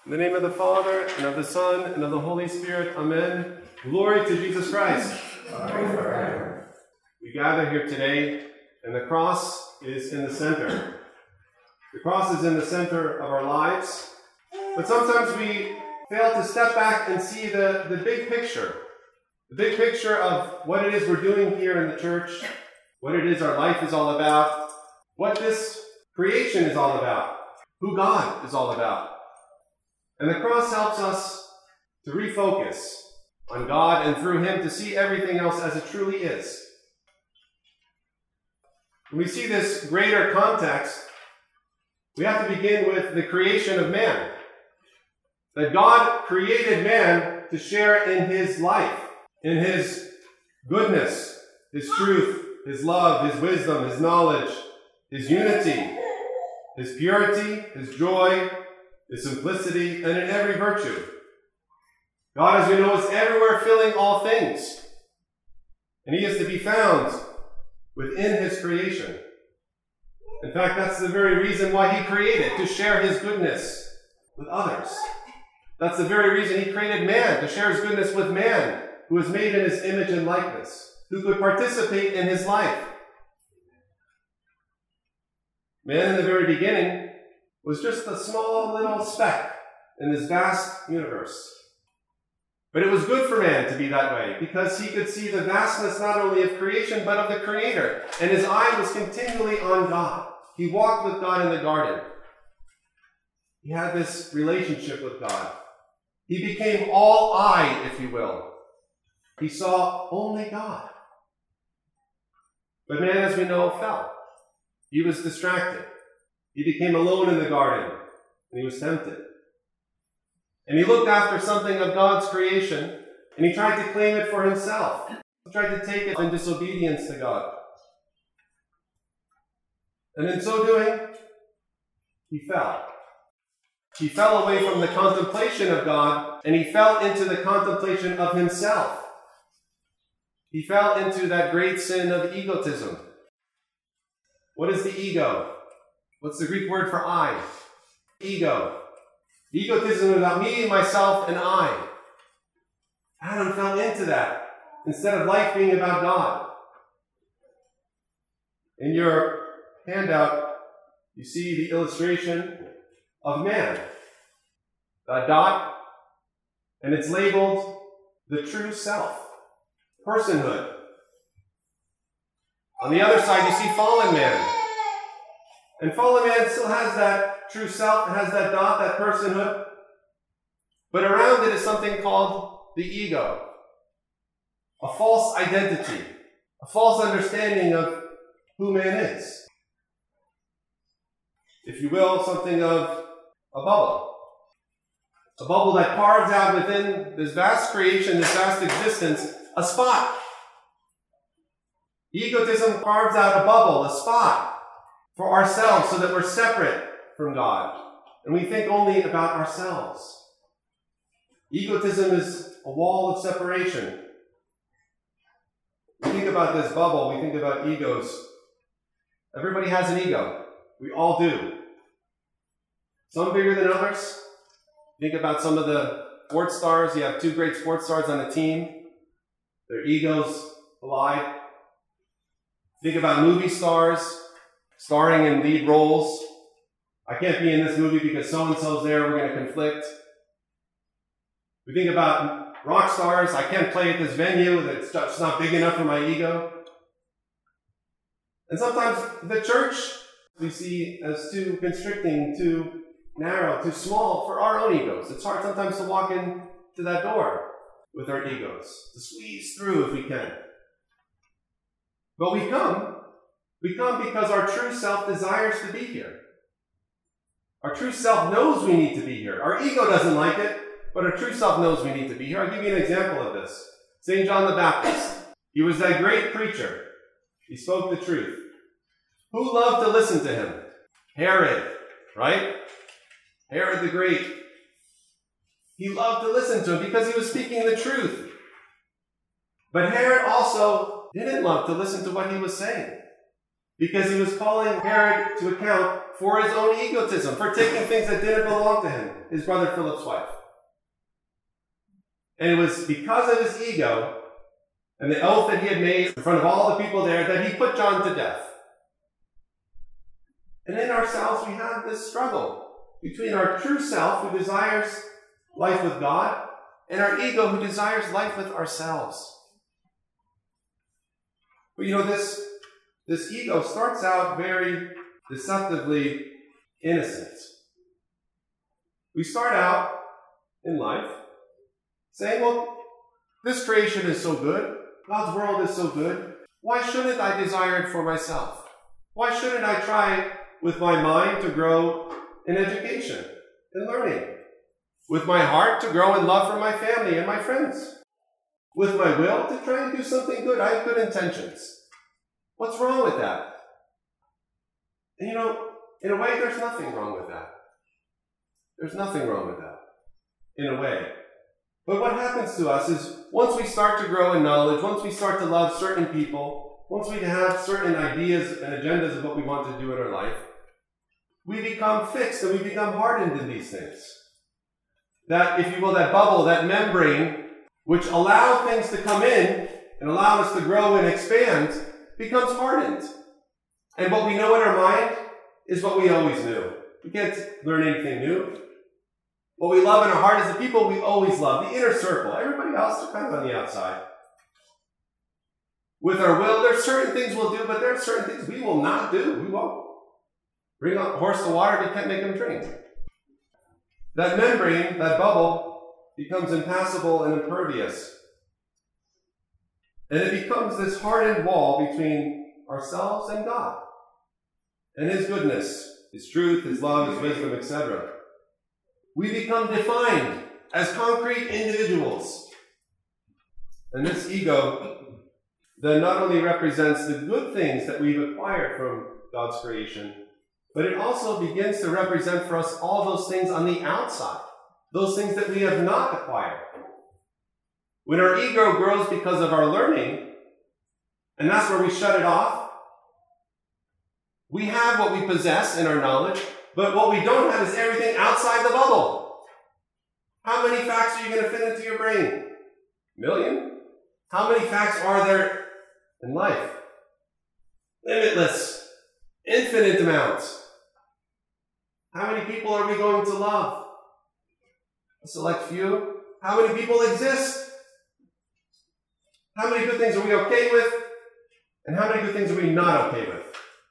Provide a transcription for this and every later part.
In the name of the Father, and of the Son, and of the Holy Spirit, amen. Glory to Jesus Christ. Amen. We gather here today, and the cross is in the center. The cross is in the center of our lives, but sometimes we fail to step back and see the big picture. The big picture of what it is we're doing here in the church, what it is our life is all about, what this creation is all about, who God is all about. And the cross helps us to refocus on God and through Him to see everything else as it truly is. When we see this greater context, we have to begin with the creation of man. That God created man to share in His life, in His goodness, His truth, His love, His wisdom, His knowledge, His unity, His purity, His joy, His simplicity, and in every virtue. God, as we know, is everywhere filling all things. And He is to be found within His creation. In fact, that's the very reason why He created, to share His goodness with others. That's the very reason He created man, to share His goodness with man, who was made in His image and likeness, who could participate in His life. Man in the very beginning was just a small little speck in this vast universe. But it was good for man to be that way, because he could see the vastness not only of creation, but of the Creator. And his eye was continually on God. He walked with God in the garden. He had this relationship with God. He became all eye, if you will. He saw only God. But man, as we know, fell. He was distracted. He became alone in the garden, and he was tempted. And he looked after something of God's creation, and he tried to claim it for himself. He tried to take it in disobedience to God. And in so doing, he fell. He fell away from the contemplation of God, and he fell into the contemplation of himself. He fell into that great sin of egotism. What is the ego? What's the Greek word for I? Ego. Egotism is about me, myself, and I. Adam fell into that instead of life being about God. In your handout, you see the illustration of man. A dot, and it's labeled the true self, personhood. On the other side, you see fallen man. And fallen man still has that true self, it has that dot, that personhood. But around it is something called the ego. A false identity. A false understanding of who man is. If you will, something of a bubble. A bubble that carves out within this vast creation, this vast existence, a spot. Egotism carves out a bubble, a spot, for ourselves so that we're separate from God. And we think only about ourselves. Egotism is a wall of separation. We think about this bubble, we think about egos. Everybody has an ego. We all do. Some bigger than others. Think about some of the sports stars. You have two great sports stars on a team. Their egos collide. Think about movie stars starring in lead roles. I can't be in this movie because so-and-so's there, we're going to conflict. We think about rock stars. I can't play at this venue, that's just not big enough for my ego. And sometimes the church we see as too constricting, too narrow, too small for our own egos. It's hard sometimes to walk into that door with our egos, to squeeze through if we can. But we come because our true self desires to be here. Our true self knows we need to be here. Our ego doesn't like it, but our true self knows we need to be here. I'll give you an example of this. St. John the Baptist. He was that great preacher. He spoke the truth. Who loved to listen to him? Herod, right? Herod the Great. He loved to listen to him because he was speaking the truth. But Herod also didn't love to listen to what he was saying, because he was calling Herod to account for his own egotism, for taking things that didn't belong to him, his brother Philip's wife. And it was because of his ego and the oath that he had made in front of all the people there that he put John to death. And in ourselves, we have this struggle between our true self, who desires life with God, and our ego, who desires life with ourselves. But this ego starts out very deceptively innocent. We start out in life saying, well, this creation is so good. God's world is so good. Why shouldn't I desire it for myself? Why shouldn't I try with my mind to grow in education and learning? With my heart to grow in love for my family and my friends? With my will to try and do something good? I have good intentions. What's wrong with that? And in a way, there's nothing wrong with that. There's nothing wrong with that, in a way. But what happens to us is, once we start to grow in knowledge, once we start to love certain people, once we have certain ideas and agendas of what we want to do in our life, we become fixed and we become hardened in these things. That, if you will, that bubble, that membrane, which allow things to come in and allow us to grow and expand, becomes hardened. And what we know in our mind is what we always knew. We can't learn anything new. What we love in our heart is the people we always love, the inner circle. Everybody else is kind of on the outside. With our will, there's certain things we'll do, but there are certain things we will not do. We won't. Bring a horse to water, but you can't make him drink. That membrane, that bubble, becomes impassable and impervious. And it becomes this hardened wall between ourselves and God, and his goodness, his truth, his love, his wisdom, etc. We become defined as concrete individuals. And this ego then not only represents the good things that we've acquired from God's creation, but it also begins to represent for us all those things on the outside, those things that we have not acquired. When our ego grows because of our learning, and that's where we shut it off, we have what we possess in our knowledge, but what we don't have is everything outside the bubble. How many facts are you going to fit into your brain? 1 million? How many facts are there in life? Limitless. Infinite amounts. How many people are we going to love? A select few. How many people exist? How many good things are we okay with? And how many good things are we not okay with?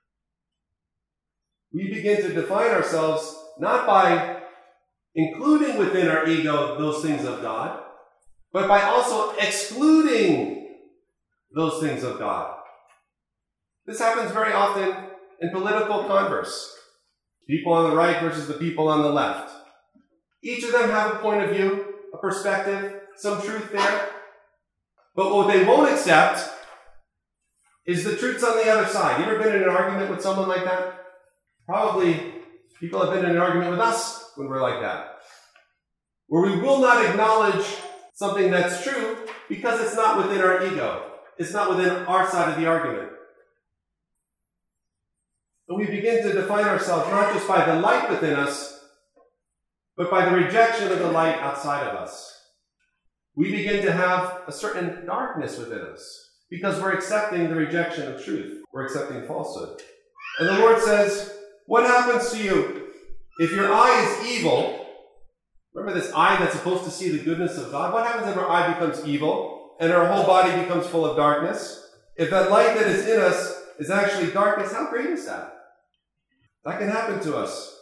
We begin to define ourselves not by including within our ego those things of God, but by also excluding those things of God. This happens very often in political converse. People on the right versus the people on the left. Each of them have a point of view, a perspective, some truth there. But what they won't accept is the truths on the other side. You ever been in an argument with someone like that? Probably people have been in an argument with us when we're like that. Where we will not acknowledge something that's true because it's not within our ego. It's not within our side of the argument. And we begin to define ourselves not just by the light within us, but by the rejection of the light outside of us. We begin to have a certain darkness within us because we're accepting the rejection of truth. We're accepting falsehood. And the Lord says, what happens to you if your eye is evil? Remember this eye that's supposed to see the goodness of God? What happens if our eye becomes evil and our whole body becomes full of darkness? If that light that is in us is actually darkness, how great is that? That can happen to us.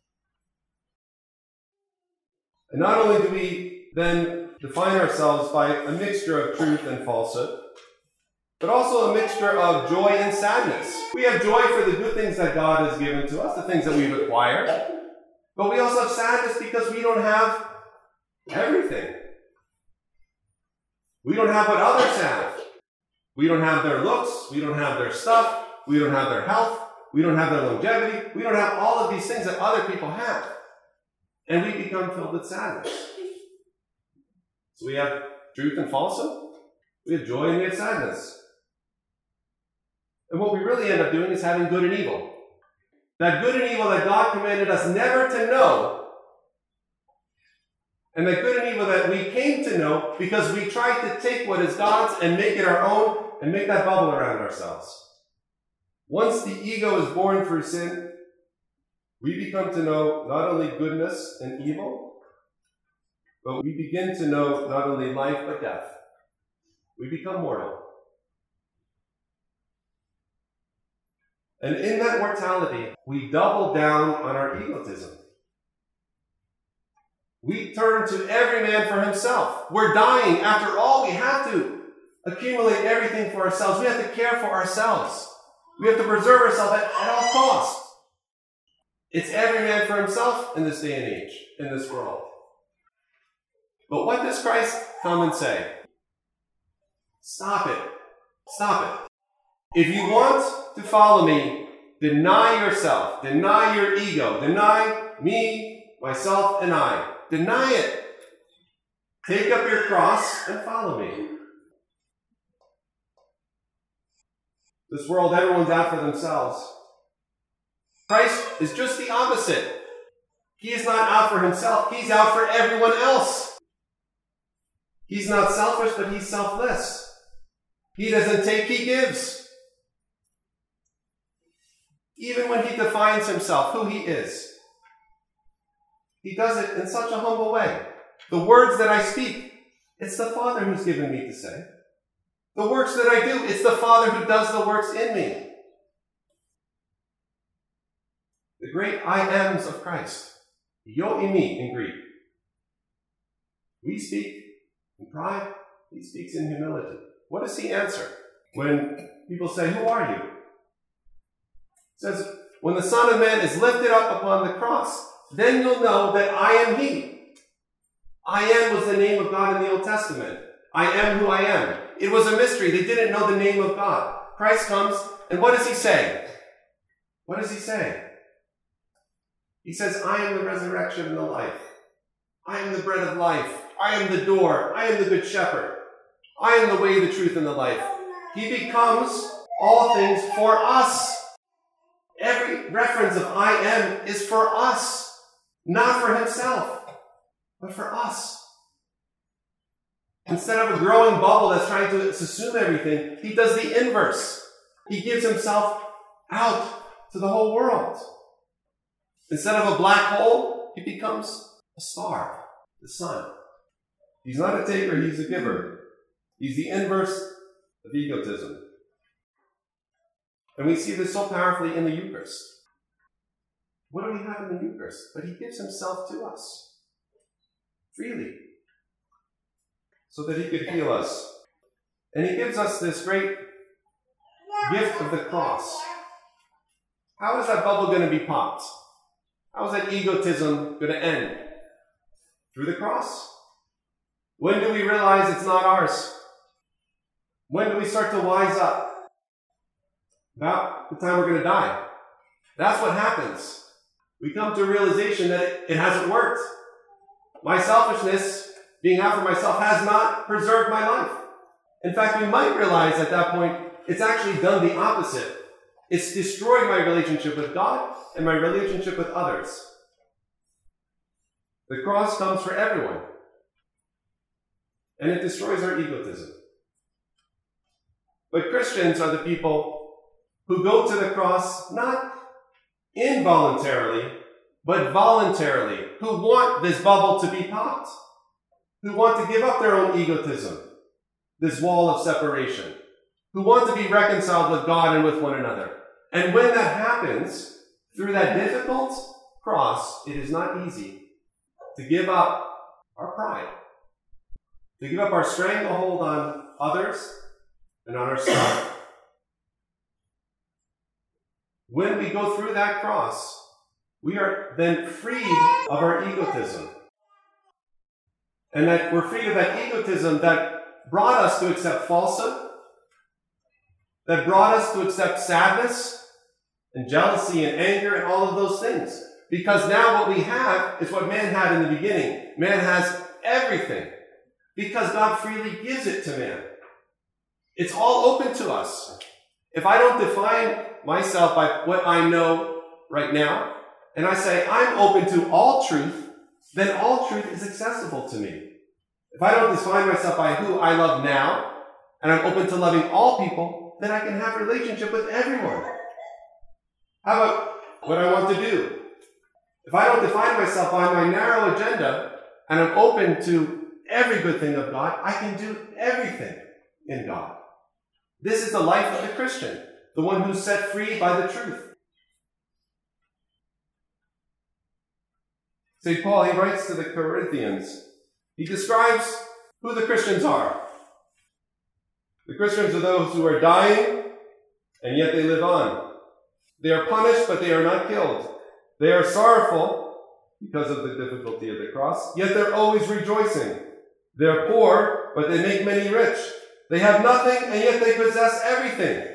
And not only do we then define ourselves by a mixture of truth and falsehood, but also a mixture of joy and sadness. We have joy for the good things that God has given to us, the things that we've acquired, but we also have sadness because we don't have everything. We don't have what others have. We don't have their looks, we don't have their stuff, we don't have their health, we don't have their longevity, we don't have all of these things that other people have. And we become filled with sadness. So we have truth and falsehood, we have joy and we have sadness. And what we really end up doing is having good and evil. that good and evil that God commanded us never to know, and that good and evil that we came to know because we tried to take what is God's and make it our own and make that bubble around ourselves. Once the ego is born through sin, we become to know not only goodness and evil, but we begin to know not only life but death. We become mortal. And in that mortality, we double down on our egotism. We turn to every man for himself. We're dying. After all, we have to accumulate everything for ourselves. We have to care for ourselves. We have to preserve ourselves at all costs. It's every man for himself in this day and age, in this world. But what does Christ come and say? Stop it. Stop it. If you want to follow me, deny yourself. Deny your ego. Deny me, myself, and I. Deny it. Take up your cross and follow me. This world, everyone's out for themselves. Christ is just the opposite. He is not out for himself. He's out for everyone else. He's not selfish, but he's selfless. He doesn't take, he gives. Even when he defines himself, who he is, he does it in such a humble way. The words that I speak, it's the Father who's given me to say. The works that I do, it's the Father who does the works in me. The great I ams of Christ. Yo imi in Greek. We speak in pride, he speaks in humility. What does he answer when people say, who are you? It says, when the Son of Man is lifted up upon the cross, then you'll know that I am he. I am was the name of God in the Old Testament. I am who I am. It was a mystery. They didn't know the name of God. Christ comes, and what does he say? What does he say? He says, I am the resurrection and the life. I am the bread of life. I am the door. I am the good shepherd. I am the way, the truth, and the life. He becomes all things for us. Every reference of I am is for us, not for himself, but for us. Instead of a growing bubble that's trying to assume everything, he does the inverse. He gives himself out to the whole world. Instead of a black hole, he becomes a star, the sun. He's not a taker, he's a giver. He's the inverse of egotism. And we see this so powerfully in the Eucharist. What do we have in the Eucharist? But he gives himself to us freely so that he could heal us. And he gives us this great gift of the cross. How is that bubble going to be popped? How is that egotism going to end? Through the cross. When do we realize it's not ours? When do we start to wise up? About the time we're going to die. That's what happens. We come to a realization that it hasn't worked. My selfishness, being out for myself, has not preserved my life. In fact, we might realize at that point, it's actually done the opposite. It's destroyed my relationship with God and my relationship with others. The cross comes for everyone. And it destroys our egotism. But Christians are the people who go to the cross not involuntarily, but voluntarily, who want this bubble to be popped, who want to give up their own egotism, this wall of separation, who want to be reconciled with God and with one another. And when that happens, through that difficult cross, it is not easy to give up our pride, to give up our stranglehold on others and on ourselves. When we go through that cross, we are then freed of our egotism. And that we're freed of that egotism that brought us to accept falsehood, that brought us to accept sadness and jealousy and anger and all of those things. Because now what we have is what man had in the beginning. Man has everything because God freely gives it to man. It's all open to us. If I don't define myself by what I know right now, and I say I'm open to all truth, then all truth is accessible to me. If I don't define myself by who I love now, and I'm open to loving all people, then I can have a relationship with everyone. How about what I want to do? If I don't define myself by my narrow agenda, and I'm open to every good thing of God, I can do everything in God. This is the life of the Christian, the one who's set free by the truth. St. Paul, he writes to the Corinthians. He describes who the Christians are. The Christians are those who are dying, and yet they live on. They are punished, but they are not killed. They are sorrowful because of the difficulty of the cross, yet they're always rejoicing. They're poor, but they make many rich. They have nothing, and yet they possess everything.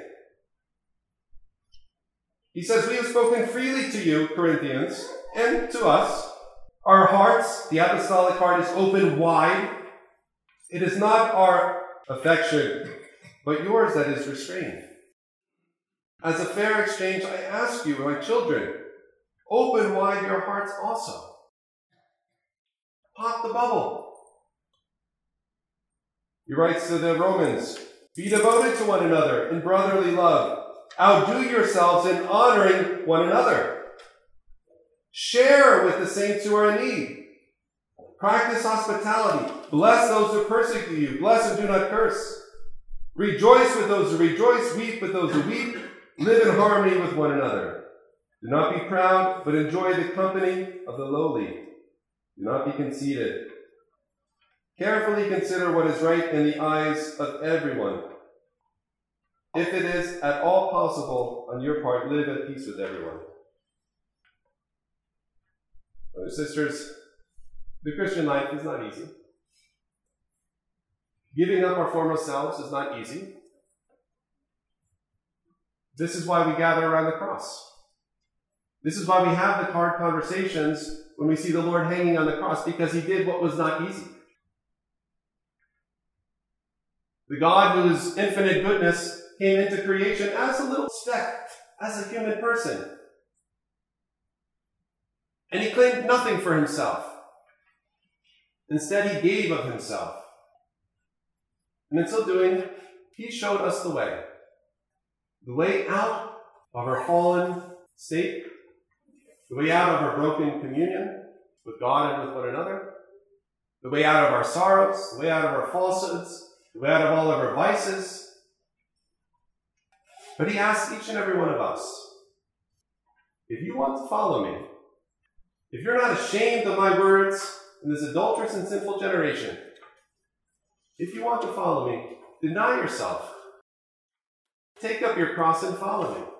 He says, we have spoken freely to you, Corinthians, and to us. Our hearts, the apostolic heart, is open wide. It is not our affection, but yours that is restrained. As a fair exchange, I ask you, my children, open wide your hearts also. Pop the bubble. He writes to the Romans, be devoted to one another in brotherly love. Outdo yourselves in honoring one another. Share with the saints who are in need. Practice hospitality. Bless those who persecute you. Bless and do not curse. Rejoice with those who rejoice. Weep with those who weep. Live in harmony with one another. Do not be proud, but enjoy the company of the lowly. Do not be conceited. Carefully consider what is right in the eyes of everyone. If it is at all possible on your part, live at peace with everyone. Brothers and sisters, the Christian life is not easy. Giving up our former selves is not easy. This is why we gather around the cross. This is why we have the hard conversations when we see the Lord hanging on the cross, because he did what was not easy. The God whose infinite goodness came into creation as a little speck, as a human person. And he claimed nothing for himself. Instead, he gave of himself. And in so doing, he showed us the way. The way out of our fallen state, the way out of our broken communion with God and with one another, the way out of our sorrows, the way out of our falsehoods, the way out of all of our vices. But he asks each and every one of us, if you want to follow me, if you're not ashamed of my words in this adulterous and sinful generation, if you want to follow me, deny yourself. Take up your cross and follow me.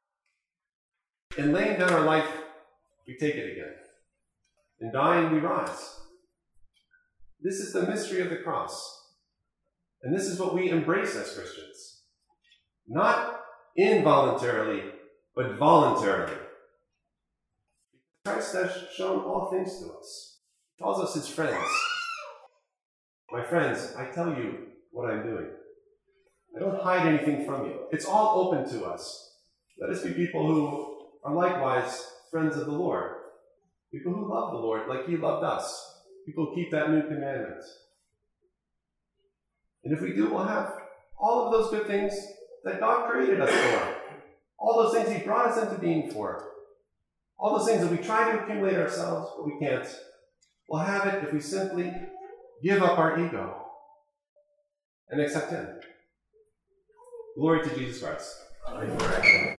In laying down our life, we take it again. In dying, we rise. This is the mystery of the cross. And this is what we embrace as Christians. Not involuntarily, but voluntarily. Christ has shown all things to us. He calls us his friends. My friends, I tell you what I'm doing. I don't hide anything from you. It's all open to us. Let us be people who are likewise friends of the Lord. People who love the Lord like he loved us. People who keep that new commandment. And if we do, we'll have all of those good things that God created us for. All those things he brought us into being for. All those things that we try to accumulate ourselves, but we can't. We'll have it if we simply give up our ego and accept him. Glory to Jesus Christ. Amen.